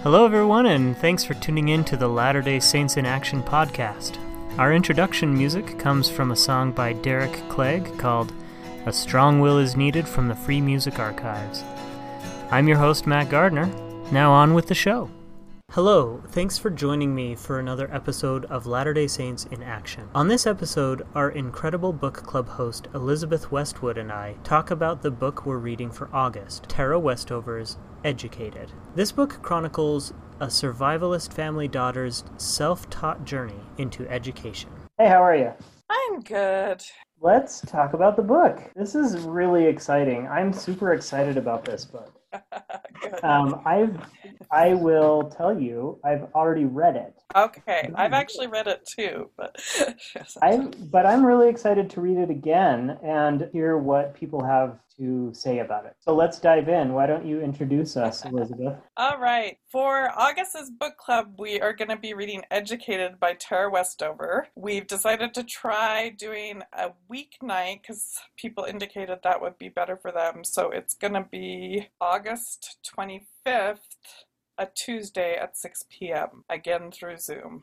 Hello, everyone, and thanks for tuning in to the Latter-day Saints in Action podcast. Our introduction music comes from a song by Derek Clegg called A Strong Will is Needed from the Free Music Archives. I'm your host, Matt Gardner. Now on with the show. Hello, thanks for joining me for another episode of Latter-day Saints in Action. On this episode, our incredible book club host Elizabeth Westwood and I talk about the book we're reading for August, Tara Westover's Educated. This book chronicles a survivalist family daughter's self-taught journey into education. Hey, how are you? I'm good. Let's talk about the book. This is really exciting. I'm super excited about this book. Good. I will tell you, I've already read it. Okay, I've actually read it too, but I'm really excited to read it again and hear what people have to say about it. So let's dive in. Why don't you introduce us, Elizabeth? All right. For August's book club, we are going to be reading Educated by Tara Westover. We've decided to try doing a weeknight because people indicated that would be better for them. So it's going to be August 25th, a Tuesday at 6 p.m., again through Zoom.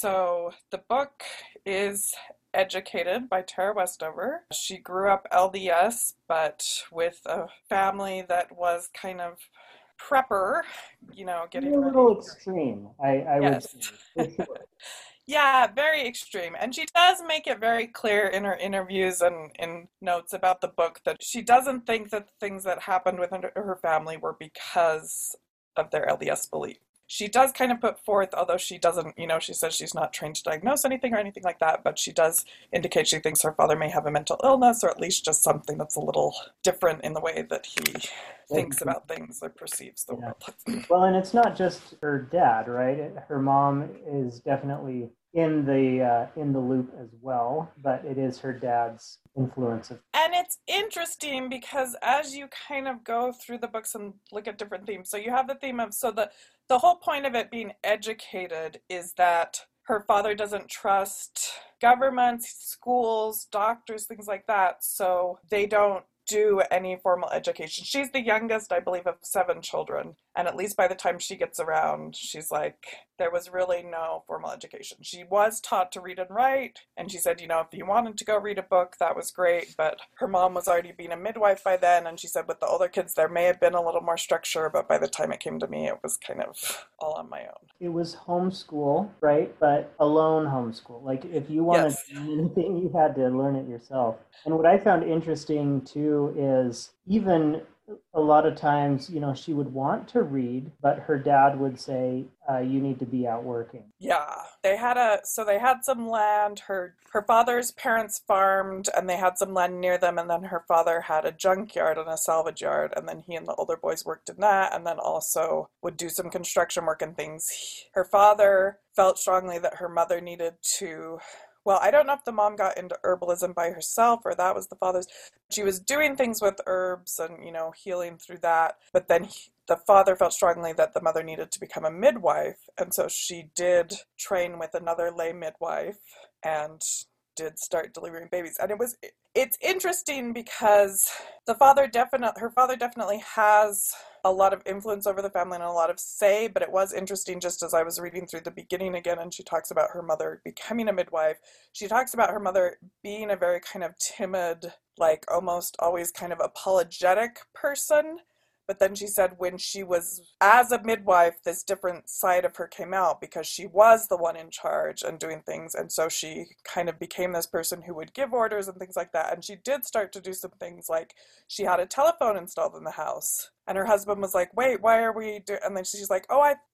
So the book is Educated by Tara Westover. She grew up LDS, but with a family that was kind of prepper, getting a little extreme, I yes. would say, for sure. Yeah, very extreme. And she does make it very clear in her interviews and in notes about the book that she doesn't think that things that happened with her family were because of their LDS belief. She does kind of put forth, although she doesn't, she says she's not trained to diagnose anything or anything like that, but she does indicate she thinks her father may have a mental illness or at least just something that's a little different in the way that he thinks about things or perceives the world. Well, and it's not just her dad, right? Her mom is definitely in the loop as well, but it is her dad's influence. And it's interesting because as you kind of go through the books and look at different themes, so you have the theme of, so the whole point of it being educated is that her father doesn't trust governments, schools, doctors, things like that, so they don't do any formal education. She's the youngest, I believe, of 7 children. And at least by the time she gets around, she's like, there was really no formal education. She was taught to read and write. And she said, if you wanted to go read a book, that was great. But her mom was already being a midwife by then. And she said with the older kids, there may have been a little more structure. But by the time it came to me, it was kind of all on my own. It was homeschool, right? But alone homeschool. Like if you wanted to do anything, you had to learn it yourself. And what I found interesting too is even a lot of times, she would want to read, but her dad would say, you need to be out working. Yeah, they had some land. Her father's parents farmed and they had some land near them. And then her father had a junkyard and a salvage yard. And then he and the older boys worked in that and then also would do some construction work and things. Her father felt strongly that her mother needed to... Well, I don't know if the mom got into herbalism by herself or that was the father's. She was doing things with herbs and, healing through that. But then the father felt strongly that the mother needed to become a midwife. And so she did train with another lay midwife and did start delivering babies. And it's interesting because her father definitely has a lot of influence over the family and a lot of say, but it was interesting just as I was reading through the beginning again, and she talks about her mother becoming a midwife. She talks about her mother being a very kind of timid, like almost always kind of apologetic person. But then she said when she was as a midwife, this different side of her came out because she was the one in charge and doing things. And so she kind of became this person who would give orders and things like that. And she did start to do some things like she had a telephone installed in the house. And her husband was like, wait, why are we doing? And then she's like,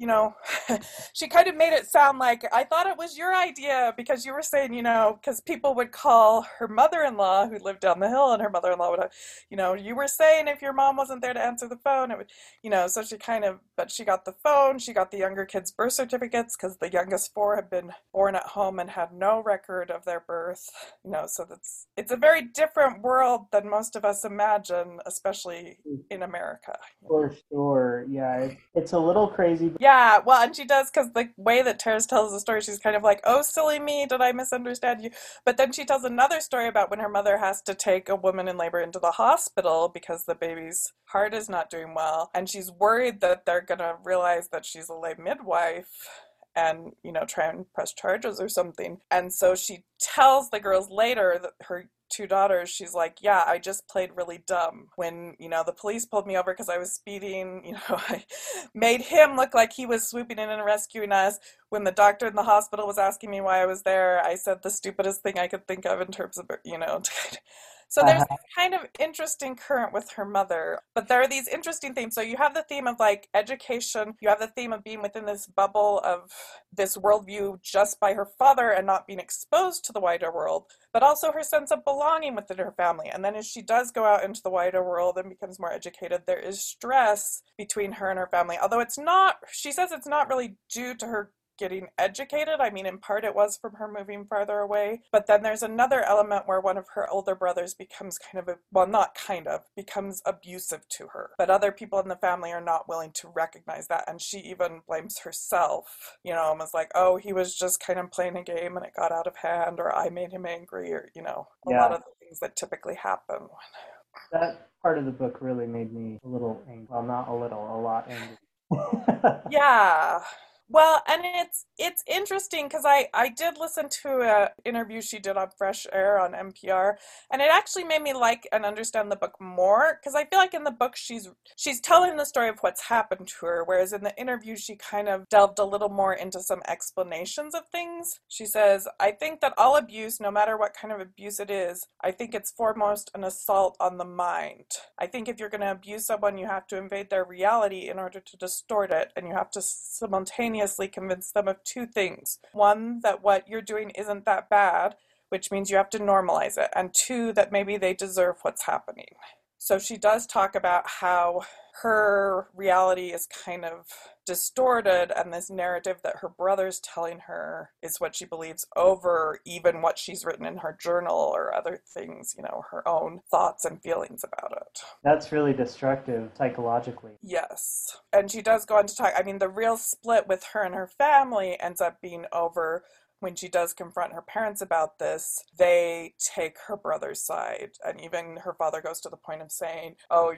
she kind of made it sound like, I thought it was your idea because you were saying, because people would call her mother-in-law who lived down the hill and her mother-in-law would, you were saying if your mom wasn't there to answer the phone, it would, so but she got the phone, she got the younger kids' birth certificates because the youngest 4 had been born at home and had no record of their birth, so it's a very different world than most of us imagine, especially in America. For sure. Yeah, it's a little crazy. Yeah, well, and she does because the way that Terrace tells the story, she's kind of like, "Oh, silly me, did I misunderstand you?" But then she tells another story about when her mother has to take a woman in labor into the hospital because the baby's heart is not doing well, and she's worried that they're gonna realize that she's a lay midwife and, try and press charges or something. And so she tells the girls later that her two daughters, she's like, yeah, I just played really dumb when, the police pulled me over because I was speeding. I made him look like he was swooping in and rescuing us. When the doctor in the hospital was asking me why I was there, I said the stupidest thing I could think of in terms of, So there's this kind of interesting current with her mother, but there are these interesting themes. So you have the theme of like education, you have the theme of being within this bubble of this worldview just by her father and not being exposed to the wider world, but also her sense of belonging within her family. And then as she does go out into the wider world and becomes more educated, there is stress between her and her family. Although she says it's not really due to her getting educated. I mean, in part it was from her moving farther away. But then there's another element where one of her older brothers becomes becomes abusive to her. But other people in the family are not willing to recognize that. And she even blames herself, and was like, oh, he was just kind of playing a game and it got out of hand, or I made him angry, or, a lot of the things that typically happen. That part of the book really made me a little angry. Well, not a little, a lot angry. Yeah. Well, and it's interesting because I did listen to an interview she did on Fresh Air on NPR, and it actually made me like and understand the book more because I feel like in the book she's telling the story of what's happened to her, whereas in the interview she kind of delved a little more into some explanations of things. She says, I think that all abuse, no matter what kind of abuse it is, I think it's foremost an assault on the mind. I think if you're going to abuse someone, you have to invade their reality in order to distort it, and you have to simultaneously convince them of two things. One, that what you're doing isn't that bad, which means you have to normalize it. And two, that maybe they deserve what's happening. So she does talk about how her reality is kind of distorted, and this narrative that her brother's telling her is what she believes over even what she's written in her journal or other things, her own thoughts and feelings about it. That's really destructive psychologically. Yes. And she does go on to talk, the real split with her and her family ends up being over when she does confront her parents about this. They take her brother's side, and even her father goes to the point of saying, oh,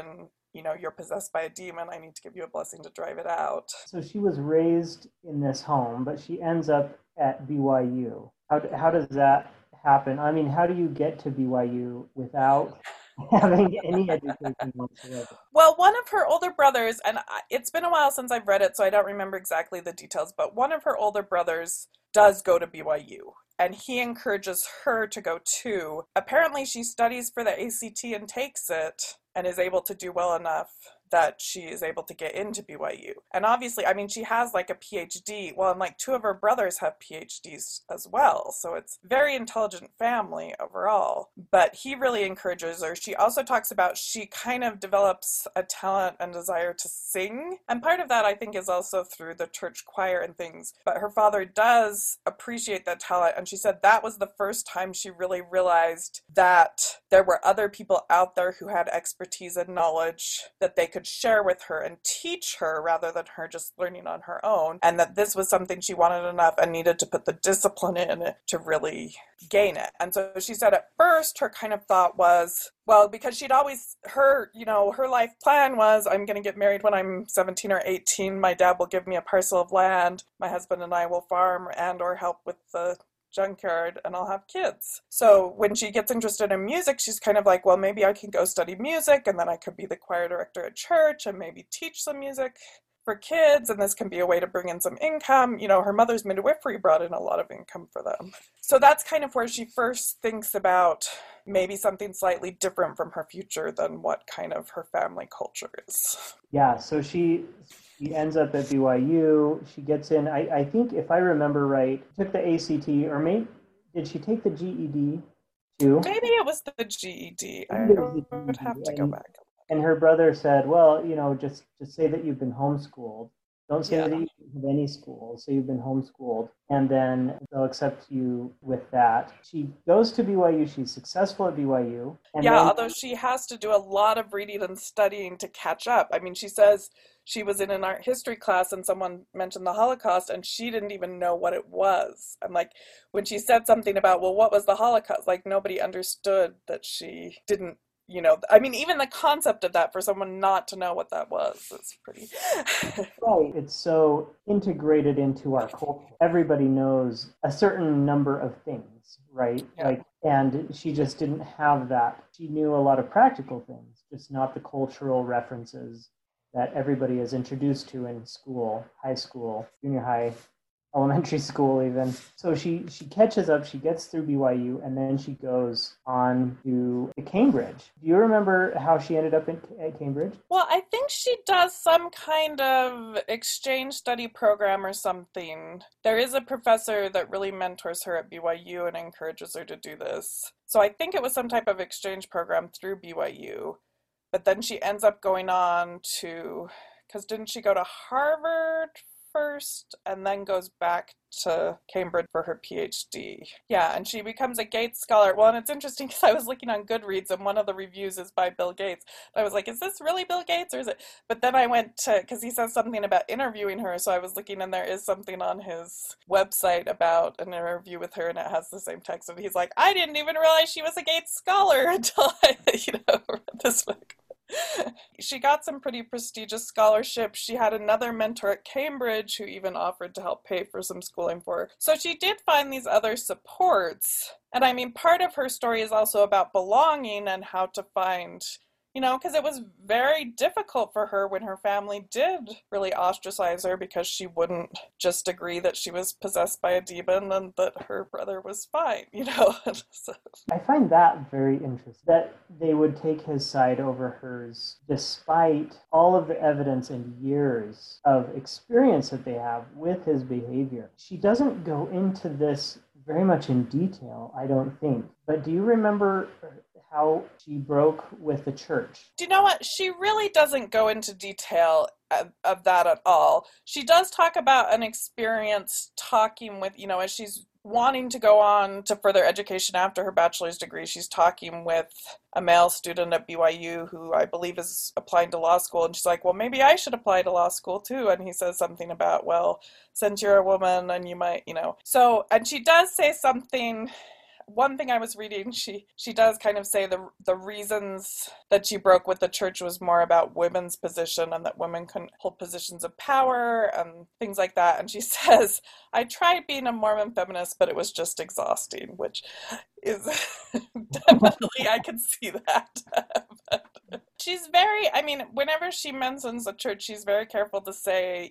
you're possessed by a demon, I need to give you a blessing to drive it out. So she was raised in this home, but she ends up at BYU. How does that happen? I mean, how do you get to BYU without having any education whatsoever? Well, one of her older brothers, and it's been a while since I've read it, so I don't remember exactly the details, but one of her older brothers does go to BYU, and he encourages her to go too. Apparently, she studies for the ACT and takes it, and is able to do well enough that she is able to get into BYU. And obviously, she has like a PhD. Well, and like two of her brothers have PhDs as well. So it's very intelligent family overall. But he really encourages her. She also talks about she kind of develops a talent and desire to sing. And part of that, I think, is also through the church choir and things. But her father does appreciate that talent. And she said that was the first time she really realized that there were other people out there who had expertise and knowledge that they could share with her and teach her rather than her just learning on her own, and that this was something she wanted enough and needed to put the discipline in to really gain it. And so she said at first her kind of thought was, well, because she'd always, her life plan was, I'm going to get married when I'm 17 or 18, my dad will give me a parcel of land, my husband and I will farm and or help with the junkyard, and I'll have kids. So when she gets interested in music, she's kind of like, well, maybe I can go study music, and then I could be the choir director at church and maybe teach some music for kids, and this can be a way to bring in some income. Her mother's midwifery brought in a lot of income for them. So that's kind of where she first thinks about maybe something slightly different from her future than what kind of her family culture is. Yeah, so she ends up at BYU. She gets in, I think, if I remember right, took the ACT, or maybe, did she take the GED too? Maybe it was the GED. I would have to go back. And her brother said, well, just say that you've been homeschooled. Don't say Yeah. that you have any school, so you've been homeschooled, and then they'll accept you with that. She goes to BYU, she's successful at BYU, and Yeah, then although she has to do a lot of reading and studying to catch up. I mean, she says she was in an art history class and someone mentioned the Holocaust and she didn't even know what it was. And like when she said something about, well, what was the Holocaust? Like nobody understood that she didn't, I mean, even the concept of that for someone not to know what that was is pretty. right, it's so integrated into our culture. Everybody knows a certain number of things, right? Yeah. And she just didn't have that. She knew a lot of practical things, just not the cultural references that everybody is introduced to in school, high school, junior high, elementary school even. So she catches up, she gets through BYU, and then she goes on to Cambridge. Do you remember how she ended up at Cambridge? Well, I think she does some kind of exchange study program or something. There is a professor that really mentors her at BYU and encourages her to do this. So I think it was some type of exchange program through BYU. But then she ends up going on to, because didn't she go to Harvard first and then goes back to Cambridge for her PhD? Yeah, and she becomes a Gates Scholar. Well, and it's interesting because I was looking on Goodreads and one of the reviews is by Bill Gates. I was like, is this really Bill Gates or is it? But then I went to, because he says something about interviewing her, so I was looking and there is something on his website about an interview with her and it has the same text. And he's like, I didn't even realize she was a Gates Scholar until I, read this book. She got some pretty prestigious scholarships. She had another mentor at Cambridge who even offered to help pay for some schooling for her. So she did find these other supports. And I mean, part of her story is also about belonging and how to find, because it was very difficult for her when her family did really ostracize her because she wouldn't just agree that she was possessed by a demon and that her brother was fine, So, I find that very interesting, that they would take his side over hers despite all of the evidence and years of experience that they have with his behavior. She doesn't go into this very much in detail, I don't think. But do you remember how she broke with the church? Do you know what? She really doesn't go into detail of that at all. She does talk about an experience talking with, as she's wanting to go on to further education after her bachelor's degree, she's talking with a male student at BYU who I believe is applying to law school. And she's like, well, maybe I should apply to law school too. And he says something about, well, since you're a woman and you might, So, and she does say something. One thing I was reading, she does kind of say the reasons that she broke with the church was more about women's position and that women couldn't hold positions of power and things like that. And she says, I tried being a Mormon feminist, but it was just exhausting, which is definitely, I can see that. She's very, whenever she mentions the church, she's very careful to say,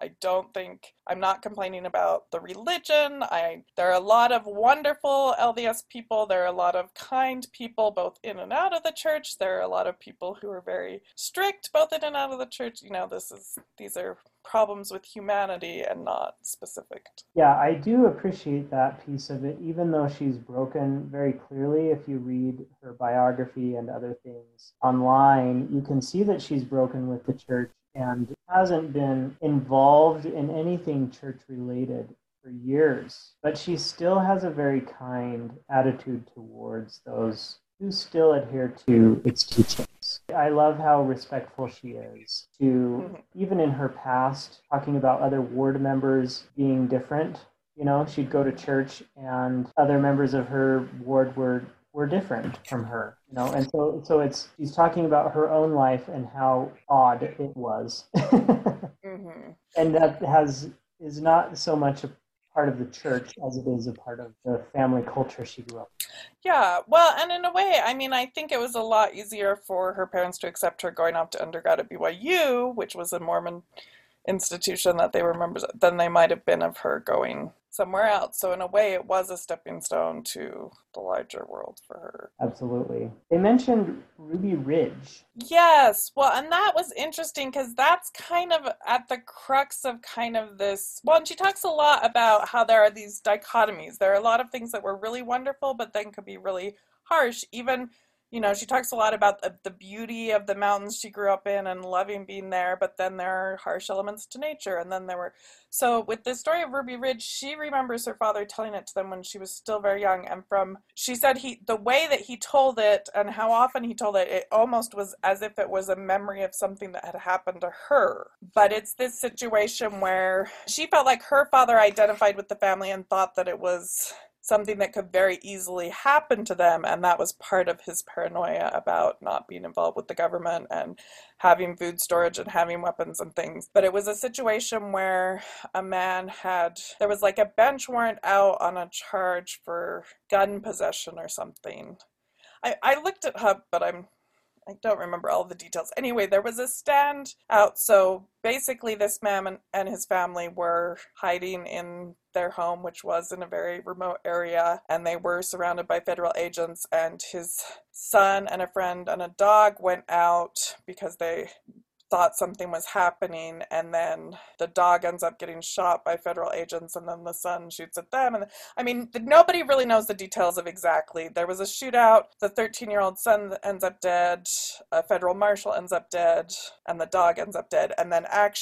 I'm not complaining about the religion. There are a lot of wonderful LDS people. There are a lot of kind people, both in and out of the church. There are a lot of people who are very strict, both in and out of the church. These are problems with humanity and not specific. Yeah, I do appreciate that piece of it, even though she's broken very clearly. If you read her biography and other things online, you can see that she's broken with the church and hasn't been involved in anything church related for years. But she still has a very kind attitude towards those who still adhere to its teachings. I love how respectful she is to, even in her past, talking about other ward members being different. She'd go to church and other members of her ward were different from her, and so she's talking about her own life and how odd it was. And that is not so much a part of the church as it is a part of the family culture she grew up in. Yeah, well, and in a way, I think it was a lot easier for her parents to accept her going off to undergrad at BYU, which was a Mormon institution that they were members of, than they might have been of her going somewhere else. So in a way, it was a stepping stone to the larger world for her. Absolutely. They mentioned Ruby Ridge. Yes. Well, and that was interesting because that's kind of at the crux of kind of this. Well, and she talks a lot about how there are these dichotomies. There are a lot of things that were really wonderful, but then could be really harsh. Even she talks a lot about the beauty of the mountains she grew up in and loving being there, but then there are harsh elements to nature. And then so with the story of Ruby Ridge, she remembers her father telling it to them when she was still very young. And she said the way that he told it and how often he told it, it almost was as if it was a memory of something that had happened to her. But it's this situation where she felt like her father identified with the family and thought that it was something that could very easily happen to them, and that was part of his paranoia about not being involved with the government and having food storage and having weapons and things. But it was a situation where there was like a bench warrant out on a charge for gun possession or something. I looked it up, but I don't remember all the details. Anyway, there was a stand out. So basically this man and his family were hiding in their home, which was in a very remote area, and they were surrounded by federal agents, and his son and a friend and a dog went out because they thought something was happening, and then the dog ends up getting shot by federal agents, and then the son shoots at them. And nobody really knows the details of exactly. There was a shootout, the 13-year-old son ends up dead, a federal marshal ends up dead, and the dog ends up dead. And then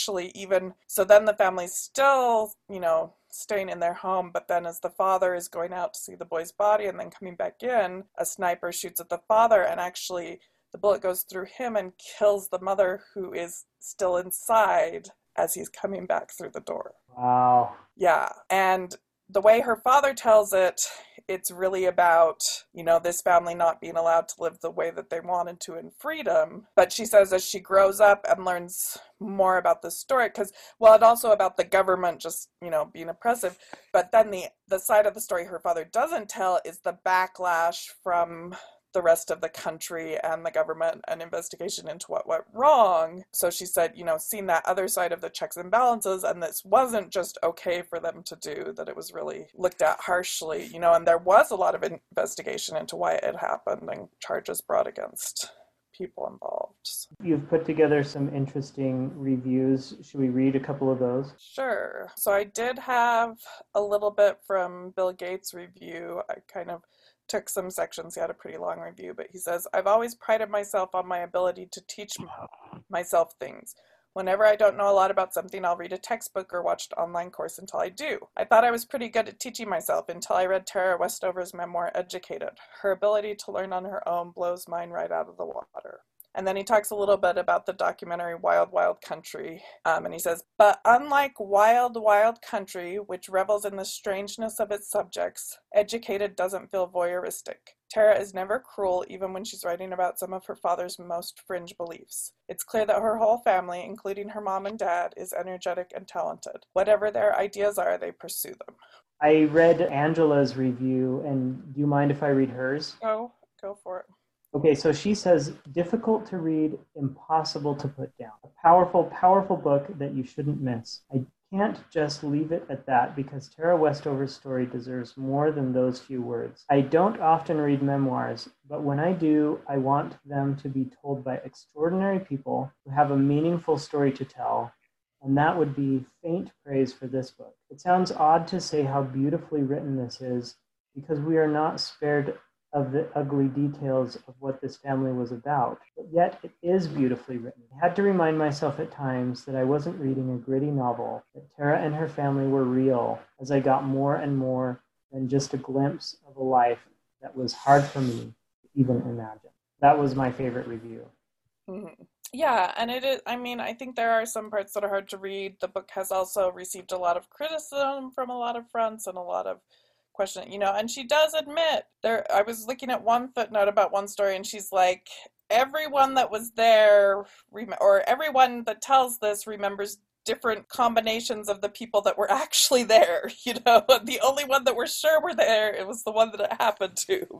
then the family's still, staying in their home, but then as the father is going out to see the boy's body and then coming back in, a sniper shoots at the father, and actually the bullet goes through him and kills the mother, who is still inside as he's coming back through the door. Wow. Yeah. And the way her father tells it, it's really about, this family not being allowed to live the way that they wanted to in freedom. But she says as she grows up and learns more about the story, it's also about the government just, being oppressive. But then the side of the story her father doesn't tell is the backlash from the rest of the country and the government, an investigation into what went wrong. So she said, seeing that other side of the checks and balances, and this wasn't just okay for them to do, that it was really looked at harshly, and there was a lot of investigation into why it had happened and charges brought against people involved. You've put together some interesting reviews. Should we read a couple of those? Sure. So I did have a little bit from Bill Gates' review. I kind of took some sections. He had a pretty long review, but he says, "I've always prided myself on my ability to teach myself things. Whenever I don't know a lot about something, I'll read a textbook or watch an online course until I do. I thought I was pretty good at teaching myself until I read Tara Westover's memoir, Educated. Her ability to learn on her own blows mine right out of the water." And then he talks a little bit about the documentary Wild Wild Country. And he says, "But unlike Wild Wild Country, which revels in the strangeness of its subjects, Educated doesn't feel voyeuristic. Tara is never cruel, even when she's writing about some of her father's most fringe beliefs. It's clear that her whole family, including her mom and dad, is energetic and talented. Whatever their ideas are, they pursue them." I read Angela's review, and do you mind if I read hers? Oh, go for it. Okay, so she says, "Difficult to read, impossible to put down. A powerful, powerful book that you shouldn't miss. I can't just leave it at that because Tara Westover's story deserves more than those few words. I don't often read memoirs, but when I do, I want them to be told by extraordinary people who have a meaningful story to tell, and that would be faint praise for this book. It sounds odd to say how beautifully written this is because we are not spared of the ugly details of what this family was about, but yet it is beautifully written. I had to remind myself at times that I wasn't reading a gritty novel, that Tara and her family were real as I got more and more than just a glimpse of a life that was hard for me to even imagine." That was my favorite review. Mm-hmm. Yeah, and it is, I think there are some parts that are hard to read. The book has also received a lot of criticism from a lot of fronts and a lot of question, and she does admit I was looking at one footnote about one story, and she's like, everyone that was there, or everyone that tells this remembers different combinations of the people that were actually there, the only one that we're sure were there, it was the one that it happened to.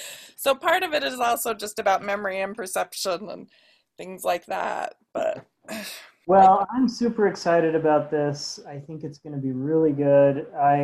So part of it is also just about memory and perception and things like that, but... Well, I'm super excited about this. I think it's going to be really good.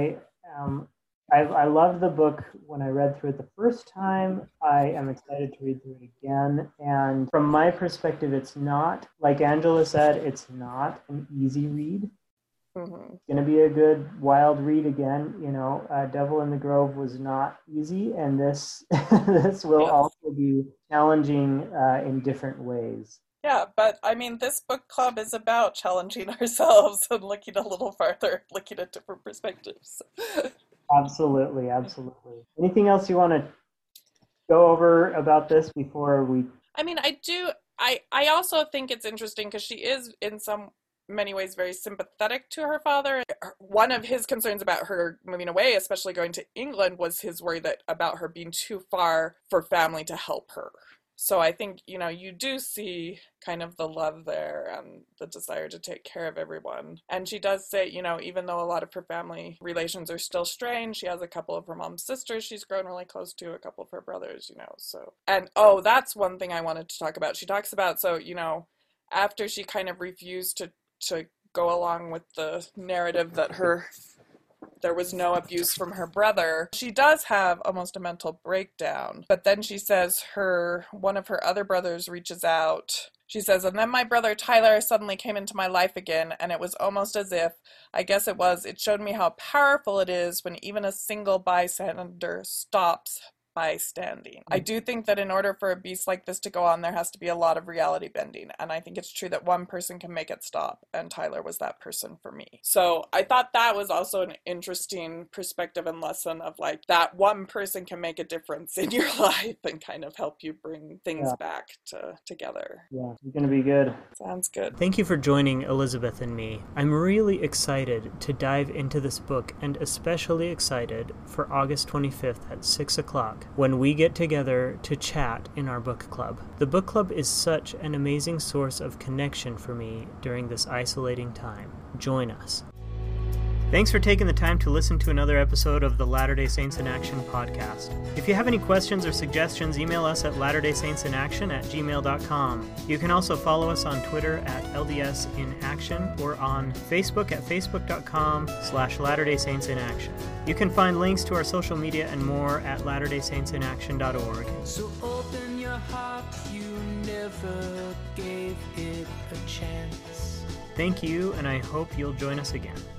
I loved the book when I read through it the first time. I am excited to read through it again. And from my perspective, it's not, like Angela said, it's not an easy read. Hmm. Going to be a good wild read again. Devil in the Grove was not easy, and this this will Yes. also be challenging in different ways. Yeah, but I mean, this book club is about challenging ourselves and looking a little farther, looking at different perspectives. Absolutely, absolutely. Anything else you want to go over about this before we? I mean, I do. I also think it's interesting because she is in some many ways very sympathetic to her father. One of his concerns about her moving away, especially going to England, was his worry that about her being too far for family to help her. So I think, you do see kind of the love there and the desire to take care of everyone. And she does say, even though a lot of her family relations are still strained, she has a couple of her mom's sisters she's grown really close to, a couple of her brothers, so. And oh, that's one thing I wanted to talk about. She talks about, so, after she kind of refused to go along with the narrative that there was no abuse from her brother. She does have almost a mental breakdown, but then she says one of her other brothers reaches out. She says, and then my brother Tyler suddenly came into my life again, and it was almost as if, I guess it showed me how powerful it is when even a single bystander stops bystanding. I do think that in order for a beast like this to go on, there has to be a lot of reality bending, and I think it's true that one person can make it stop, and Tyler was that person for me. So I thought that was also an interesting perspective and lesson of like that one person can make a difference in your life and kind of help you bring things back together. Yeah, it's going to be good. Sounds good. Thank you for joining Elizabeth and me. I'm really excited to dive into this book, and especially excited for August 25th at 6 o'clock when we get together to chat in our book club. The book club is such an amazing source of connection for me during this isolating time. Join us. Thanks for taking the time to listen to another episode of the Latter-day Saints in Action podcast. If you have any questions or suggestions, email us at latterdaysaintsinaction@gmail.com. You can also follow us on Twitter at LDSinaction or on Facebook at facebook.com/latterdaysaintsinaction. You can find links to our social media and more at latterdaysaintsinaction.org. So open your heart, you never gave it a chance. Thank you, and I hope you'll join us again.